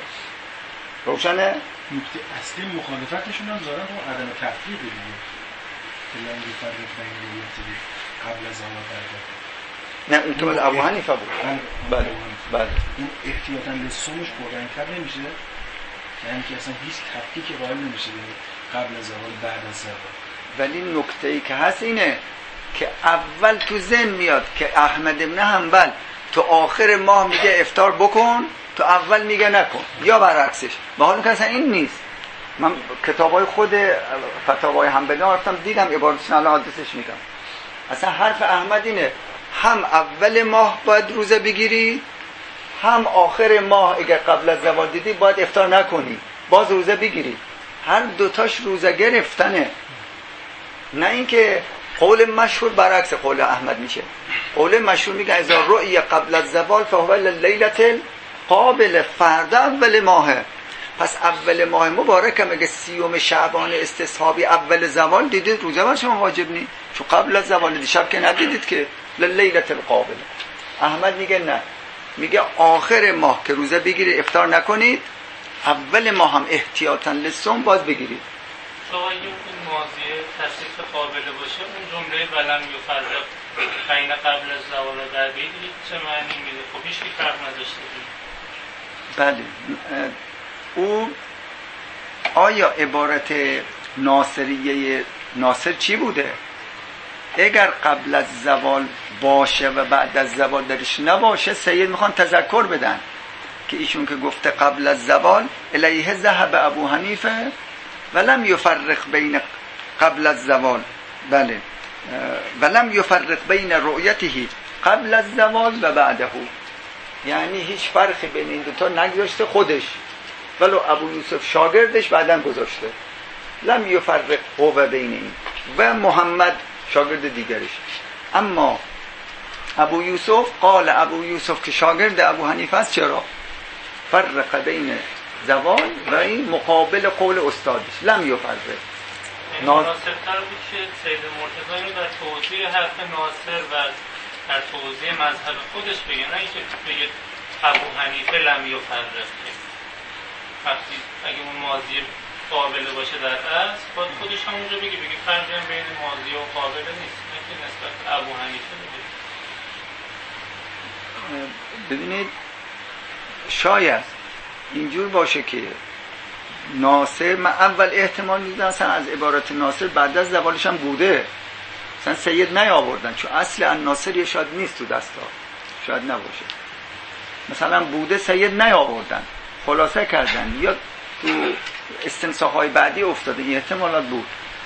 روشنه؟ نکته اصلی مخالفتشون هم ظاهرا با عدم تفریق دیگه که لنگ فرق بین لیلتی قبل از زوال فردا. نه اون که مال ابو حنیفه بود. بله بله. اون احتیاطاً للصومش قرآن کرد نمیشه، یعنی که اصلا هیچ تفکیکی قائل نمیشه قبل از زوال بعد از زوال. ولی نکته‌ای که هست اینه که اول تو ذهن میاد که احمد ابن حنبل تو آخر ماه میگه افطار بکن، تو اول میگه نکن، یا برعکسش. به حال که اصلا این نیست. من کتابای خود فتاوای حنبلی رفتم دیدم، عبارتشون الان آدرسش میگم. اصلا حرف احمد اینه هم اول ماه باید روزه بگیری، هم آخر ماه اگر قبل از زوال دیدی باید افطار نکنی، باز روزه بگیری. هر دوتاش روزه گرفتنه. نه اینکه قول مشهور برعکس قول احمد میشه. قول مشهور میگه اذا رؤی قبل از زوال فهو لیلة قابل، فردا اول ماهه. پس اول ماه مبارک هم اگه سیوم شعبان استصحابی اول زوال دیدید روزه بر شما واجب نی، چون قبل از زوال دیشب که ندیدید که لیلة القابل. احمد میگه نه، میگه آخر ماه که روزه بگیرید افطار نکنید، اول ماه هم احتیاطاً للصوم باز بگیرید. آقا این ماضیه تصریف قابل باشه، اون جمله ولم یفرق بین قبل از زوال و بعد دیگه چه معنی میده؟ خب هیچ فرق نداشته. بله. او آیا عبارت ناصریه ناصر چی بوده؟ اگر قبل از زوال باشه و بعد از زوال درش نباشه، سید میخوان تذکر بدن که ایشون که گفته قبل از زوال الیه ذهب ابو حنیفه ولم یفرق بین قبل از زوال. بله. ولم یفرق بین رؤیته قبل از زوال و بعده، یعنی هیچ فرقی بین این دوتا نگذاشته خودش، ولو ابو یوسف شاگردش بعدن گذاشته. لم یفرق هو بین این و محمد شاگرد دیگرش. اما ابو یوسف قال ابو یوسف که شاگرد ابو حنیفه است، چرا؟ فرق بین زوال و این مقابل قول استادش لم یفرق. مناسب‌تر بود که سید مرتضی در توضیح حرف ناصر و در توضیح مذهب خودش بگه، نه اینکه بگه ابو حنیفه لم یفرق. وقتی اگه اون ماضی قابله باشه در اصل باید خودش همونجا بگه بگه فرقی هم بین ماضی و قابله نیست، نه که نسبت به ابو حنیفه بگه. ببینید شاید اینجور باشه که ناصر، من اول احتمال میدم اصلا از عبارت ناصر بعد از زوالش هم بوده، اصلا سید نیاوردن چون اصل الناصر شاید نیست تو دستا، شاید نباشه، مثلا بوده سید نیاوردن خلاصه کردن یا تو استنساخ‌های بعدی افتاده، این احتمالات بود.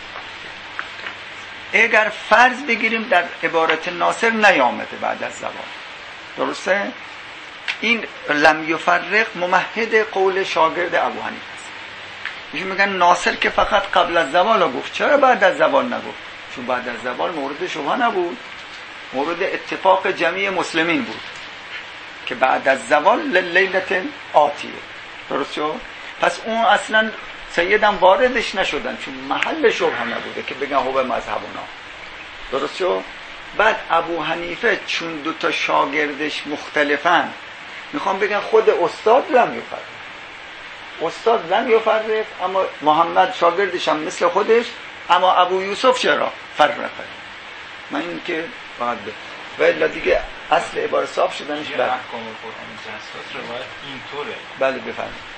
اگر فرض بگیریم در عبارت ناصر نیامده بعد از زوال، درسته؟ این لم یفرق ممهد قول شاگرد ابو حنیفه است. میگن میگن ناصر که فقط قبل از زوال گفت، چرا بعد از زوال نگفت؟ چون بعد از زوال مورد شبهه نبود، مورد اتفاق جمعی مسلمین بود که بعد از زوال لیلت آتیه، درست شد؟ پس اون اصلا سیدم واردش نشدن چون محل شبهه نبوده که بگن هو مذهبونا، درست شد؟ بعد ابو حنیفه چون دو تا شاگردش مختلفن، میخوام بگن خود استاد لم یفرق، استاد لم یفرق، اما محمد شاگردش هم مثل خودش، اما ابو یوسف چرا فرق. من این که فقط به و الا دیگه اصل عبارت صاحب شدنش یه بله. احکام قرآن جساس روایت اینطوره. بله بفرمایید.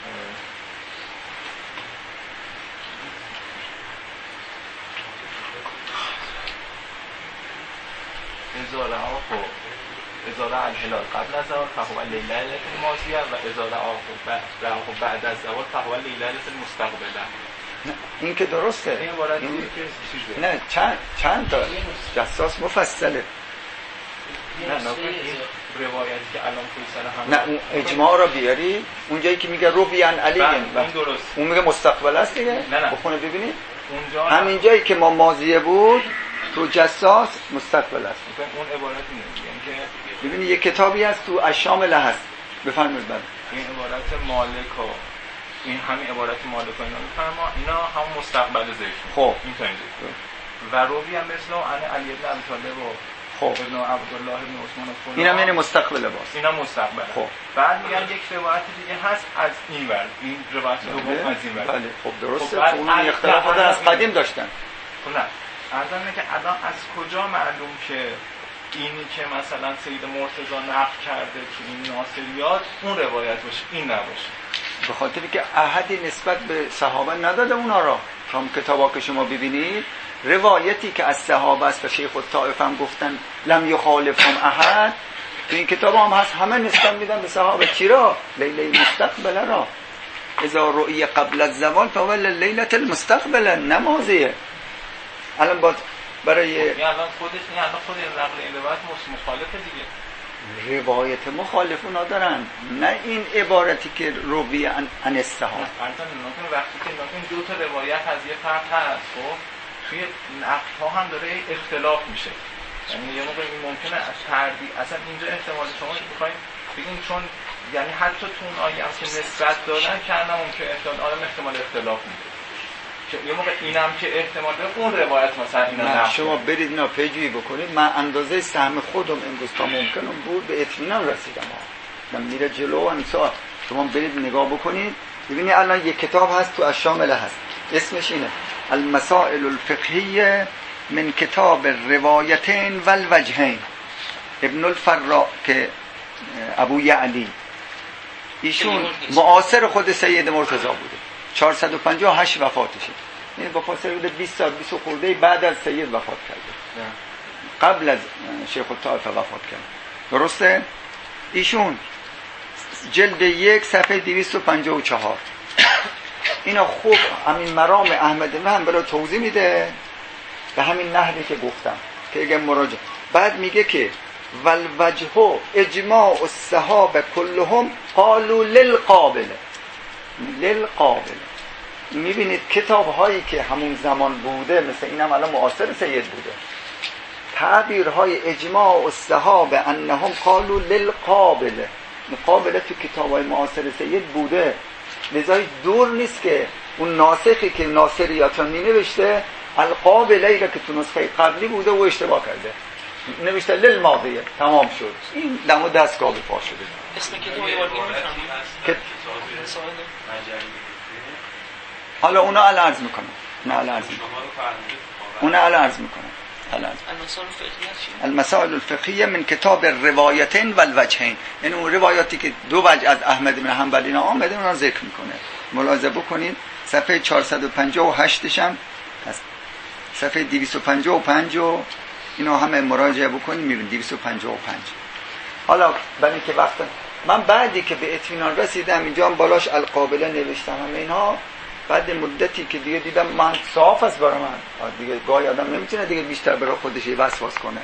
ازاره آخو ازاره الهلال قبل از زوال فهو لیلت الماضیه و ازاره آخو بعد از زوال فهو لیلت المستقبله. این که درسته، این عبارت این... که چیزه. نه چند چند تا جساس مفصله. نه نه این روایتی که الان توی سر هم نه اون اجماع رو بیاری اونجایی که میگه روی عن علی، اون درست، اون میگه مستقبل است دیگه. نه نه بخونه ببینید اونجا همین جایی که ما ماضیه بود تو جساس مستقبل است. اون عبارت میگه که ببینید یه کتابی هست تو الشامل هست، بفرمایید. بعد این عبارت مالک و این همین عبارت مالک و اینا میفرما اینا هم مستقبل ذکر. خب این تا اینجا و روی هم مثل ان علی بن ابی طالب و خب ابن عبدالله بن عثمان الفنا، اینا یعنی مستقبل باز، اینا مستقبل. خب بعد میگن یک روایت دیگه هست از این ور، این روایت دوم از این ور. بله خب درسته. خب خب اون اختلاف از قدیم داشتن. خب نه ارزم که الان از کجا معلوم که اینی که مثلا سید مرتضی نقل کرده که این ناصریات اون روایت باشه این نباشه؟ به خاطر که احدی نسبت به صحابه نداده اونا را. شما کتابا که شما ببینید روایتی که از صحابه است و شیخ الطائف هم گفتن لم یخالفهم احد، تو این کتاب هم هست همه نسبت میدن به صحابه. چرا؟ لیله مستقبل را اذا رؤی قبل الزوال فول لیلة المستقبل نمازیه. الان باید برای یعنی الان خودش نه الان خود نقل این روایت مخالفه دیگه، روایت مخالف اونا دارن، نه این عبارتی که روی عن عن الصحابه. مثلا ممکن وقتی که ممکن دو تا روایت از یه فرد هست خب توی نقل ها هم داره اختلاف میشه، یعنی یه موقع این ممکنه از تردید اصلا اینجا احتمال شما بخواید بگین چون یعنی حتی تو اون آیه هم که نسبت دادن که هم ممکن احتمال آدم احتمال اختلاف میده که یه موقع اینم که احتمال داره اون روایت مثلا اینا نه شما برید اینا پیجویی بکنید. من اندازه سهم خودم امروز تا ممکنم بود به اطمینان رسیدم ها. من میره جلو امسال شما برید نگاه بکنید ببینید الان یک کتاب هست تو الشامل هست اسمش اینه المسائل الفقهیه من کتاب روایتین و الوجهین ابن الفراء که ابو یعلی، ایشون معاصر خود سید مرتضی بوده، چهارصد و پنجاه و هشت وفاتشه، یعنی با فاصله بوده بیست سال بیست خورده بعد از سید وفات کرده، قبل از شیخ الطائف وفات کرد، درسته؟ ایشون جلد یک صفحه دویست و پنجاه و چهار اینا خوب همین مرام احمد بن حنبل توضیح میده به همین نحوی که گفتم که اگه مراجعه بعد میگه که والوجه اجماع الصحابه كلهم قالوا للقابل للقابل. میبینید کتاب هایی که همون زمان بوده مثل اینم الان معاصر سید بوده تعبیرهای اجماع الصحابه انهم قالوا للقابل، مقابله تو کتاب های معاصر سید بوده، لذا دور نیست که اون ناسخی که ناصریات را می نوشته القابله که تو نسخه قبلی بوده و اشتباه کرده نوشته للماضیه تمام شد، این دم و دستگاه به پا شده. اسم کتاب یه بار میفهمید که حالا اونا الان عرض میکنم اونا الان عرض میکنم اونا الان عرض میکنم المسائل الفقهیه چیه؟ المسائل الفقهیه من کتاب روایتین و الوجهین، یعنی اون روایاتی که دو وجه از احمد بن حنبل اینا آمده اونا ذکر میکنه. ملاحظه بکنید صفحه چهارصد و پنجاه و هشت هم هست، صفحه دویست و پنجاه و پنج و اینا همه مراجعه بکنید میبینید دویست و پنجاه و پنج. حالا برای اینکه وقت من بعدی که به اطمینان رسیدم اینجا هم بالاش القابله نوشتم همه اینها، بعد مدتی که دیگه دیدم من صاف است برای من دیگه، گاهی آدم نمیتونه دیگه بیشتر برای خودش وسواس کنه.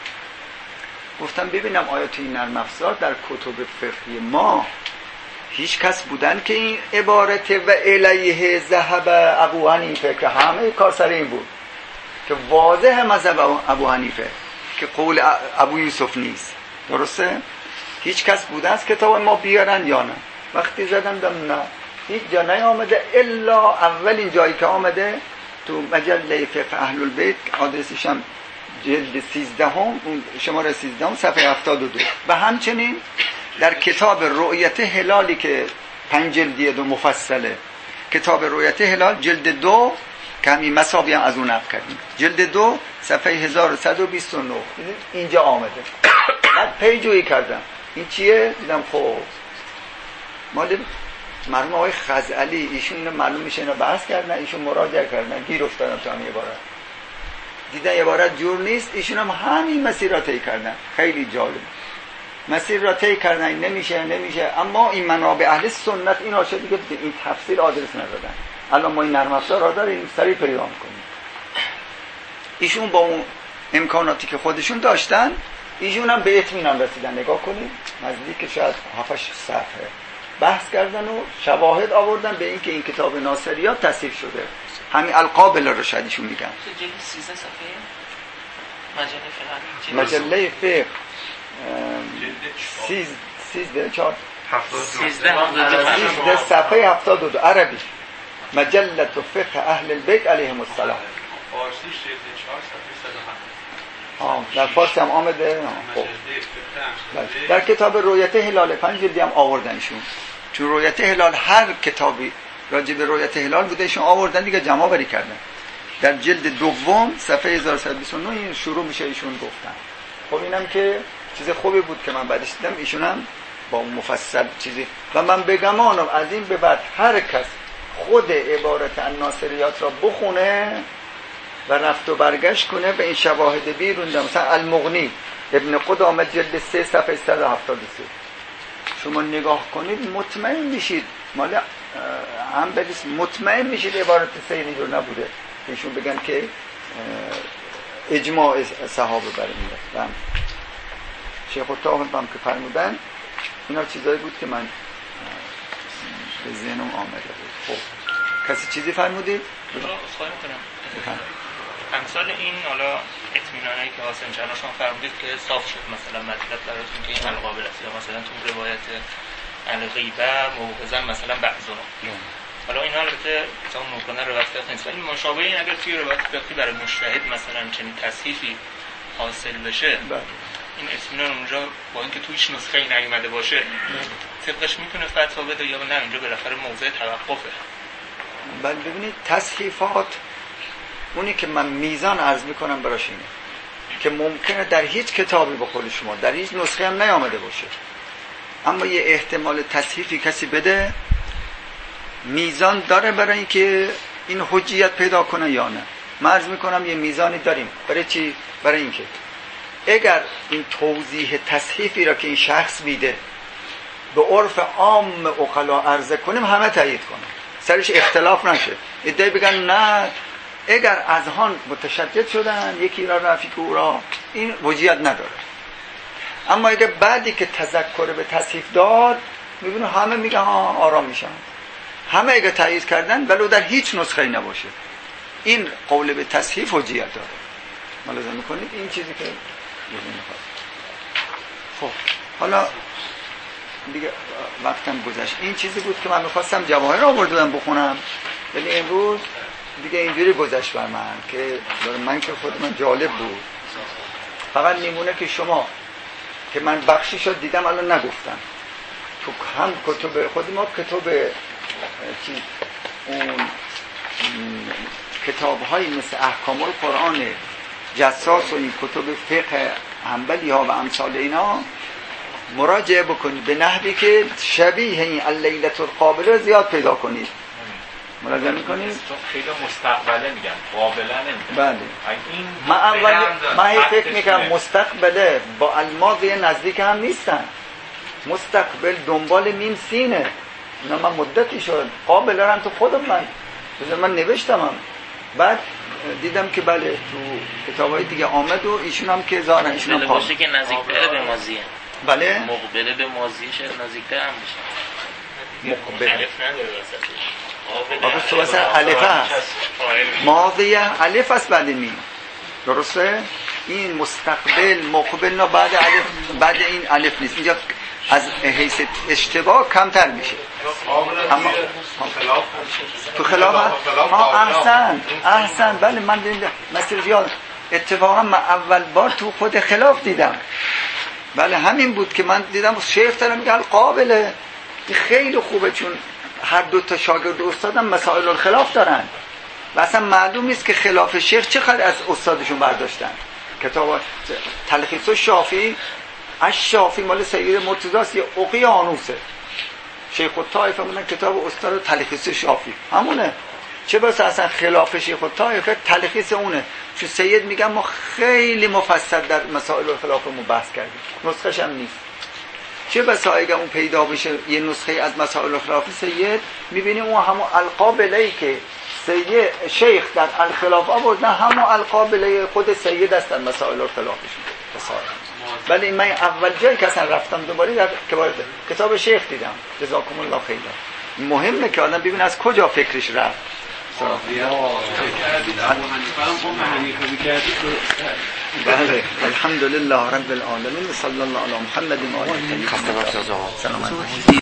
گفتم ببینم آیا تو این نرم افزار در کتب فقهی ما هیچ کس بودن که این عبارت و الیه ذهب ابو حنیفه که همه کار سر این بود که واضح مذهب ابو حنیفه که قول ابو یوسف نیست، درسته؟ هیچ کس بوده است کتاب ما بیارن یا نه؟ وقتی زدم دم نه هیچ جا نیامده الا اولین جایی که آمده تو مجله فقه اهل البیت، آدرسش هم جلد سیزده هم شماره سیزده هم صفحه هفتاد و دو، و همچنین در کتاب رؤیت هلالی که پنج جلدیه دو مفصله، کتاب رؤیت هلال جلد دو که همین مسابی هم از اون نقل کردیم، جلد دو صفحه هزار و صد و بیست و نه اینجا آمده. بعد پیجویی کردم این چیه؟ دیدم خب مال مرحوم آقای خزعلی، ایشون اینو معلوم میشه اینا بحث کردن، ایشون مراجعه کردن، گیر افتادن تو همین عبارت، دیدن عبارت جور نیست، ایشون هم همین مسیر را طی کردن. خیلی جالب مسیر را طی کردن، نمیشه نمیشه اما این منابع اهل سنت این هاشه دیگه به این تفصیل آدرس ندادن. الان ما این نرم افزار را داریم سریع پیدا می‌کنیم. ایشون با اون امکاناتی که خودشون داشتن ایشون هم به اطمینان رسیدن. نگاه کنید نزدیک شاید هفت صفحه بحث کردن و شواهد آوردن به اینکه این کتاب ناصریات تصحیح شده. همین القابل رو شاید ایشون میگن. جلد سیزده صفحه مجله فقه مجله فقه سیز سیزده چهار سیزده صفحه هفتاد و دو عربی، مجله فقه اهل البیت علیهم السلام. فارسیش جلد چهار صفحه صد و هفت. آه در فارسی هم آمده. خب در کتاب رؤیت هلال پنج جلدی هم آوردنشون، چون رؤیت هلال هر کتابی راجع به رؤیت هلال بودهشون آوردن دیگه جمع بری کردن. در جلد دوم صفحه هزار و صد و بیست و نه شروع میشه ایشون گفتن. خب اینم که چیز خوبی بود که من بعدش دیدم ایشون هم با مفصل چیزی، و من بگمانم از این به بعد هر کس خود عبارت الناصریات را بخونه و رفت و برگشت کنه به این شواهد بیرون، مثلا المغنی ابن قدامه جلد سه صفحه صد و هفتاد و سه شما نگاه کنید مطمئن میشید مال هم بریس مطمئن میشید عبارت سیدی رو نبوده ایشون بگن که اجماع صحابه برمیاد. شیخ الطاهر هم که فرمودن اینا چیزایی بود که من به ذهنم آمده بود. خب کسی چیزی فرمودید؟ خواهی میکنم امثال این حالا اطمینانایی که حاسم چند شما فرمودید که صاف شد مثلا مطلب براتون که این القابل است، یا مثلا تو روایت الغیبه موقظا مثلا بعضونا، حالا اینا البته مثلا ممکنه روایت فقهی نیست، ولی مشابه این اگر توی روایت فقهی برای مجتهد مثلا چنین تصحیحی حاصل بشه این اطمینان اونجا با اینکه تویش نسخه ای نیومده باشه طبقش میتونه فتوا بده یا نه؟ اینجا بالاخره موضع توقفه. بله ببینید تصحیفات اونی که من میزان عرض میکنم براش اینه که ممکنه در هیچ کتابی به قول شما در هیچ نسخه هم نیامده باشه، اما یه احتمال تصحیفی کسی بده میزان داره برای اینکه این حجیت پیدا کنه یا نه. من عرض میکنم یه میزانی داریم. برای چی؟ برای اینکه اگر این توضیح تصحیفی را که این شخص میده به عرف عام عقلا عرضه کنیم همه تایید کنه، سرش اختلاف نشه. ادعای بگن نه اگر از هان متشدد شدن یکی را رفیق او را این وجیت نداره، اما اگر بعدی که تذکر به تصحیف داد میبینه همه میگن ها آرام میشن، همه اگر تایید کردن ولو در هیچ نسخه نباشه این قول به تصحیف وجیت داره. ملاحظه میکنید این چیزی که میخواد. خب حالا دیگه وقتم گذشت. این چیزی بود که من میخواستم جواهر آوردم بخونم ولی امروز دیگه اینجوری گذشت بر من که من که خود من جالب بود. فقط میمونه که شما که من بخشی شد دیدم الان نگفتم تو هم کتب خود ما کتب چی اون کتاب های مثل احکام القرآن جساس و این کتب فقه حنبلی ها و امثال اینا مراجعه بکنید به نحوی که شبیه این اللیلة القابله زیاد پیدا کنید. مراجعه میکنید؟ خیلی مستقبله میگن، قابله نمیگن. بله. این من اول من فکر میکنم مستقبله با الماضی نزدیک هم نیستن. مستقبل دنبال میم سینه. اینا من مدتی شد قابله رو هم تو خودم من من نوشتم هم. بعد دیدم که بله تو کتابای دیگه آمد و ایشون هم که زارن ایشون هم باشه که نزدیک‌تر به ماضیه. بله مقبله به ماضی شاید نزدیک‌تر هم باشه. مقبل الف نداره وسطش. آقا تو واسه الف هست. ماضیه الف است بعد میم. درسته؟ این مستقبل مقبل نه بعد الف بعد این الف نیست. اینجا از حیث اشتباه کمتر میشه. اما تو خلاف ها احسن احسن بله من دیدم مثل زیاد اتفاقا من اول بار تو خود خلاف دیدم. بله همین بود که من دیدم شیخ دارم میگه قابله. خیلی خوبه چون هر دو تا شاگرد استادم مسائل الخلاف دارن و اصلا معلوم نیست که خلاف شیخ چقدر از استادشون برداشتن. کتاب تلخیص شافعی از شافعی مال سید مرتضی است یه اقیانوسه. شیخ الطائفه میگن کتاب استاد تلخیص شافعی همونه. چه بس اصلا خلاف شیخ الطائفه تلخیص اونه. چون سید میگن ما خیلی مفصل در مسائل الخلافمون بحث کردیم. نسخه‌ش هم نیست. چه بسا اگه اون پیدا بشه یه نسخه از مسائل الخلاف سید میبینیم اون همون القابله‌ای که سید شیخ در الخلاف آورد نه همون القابله خود سید است در مسائل الخلافشون. ولی من اول جایی که اصلا رفتم دوباره در کتاب شیخ دیدم. جزاکم الله خیرا. مهمه که آدم ببین از کجا فکرش رفت. بله الحمدلله رب العالمین صلی الله علی محمد و آله.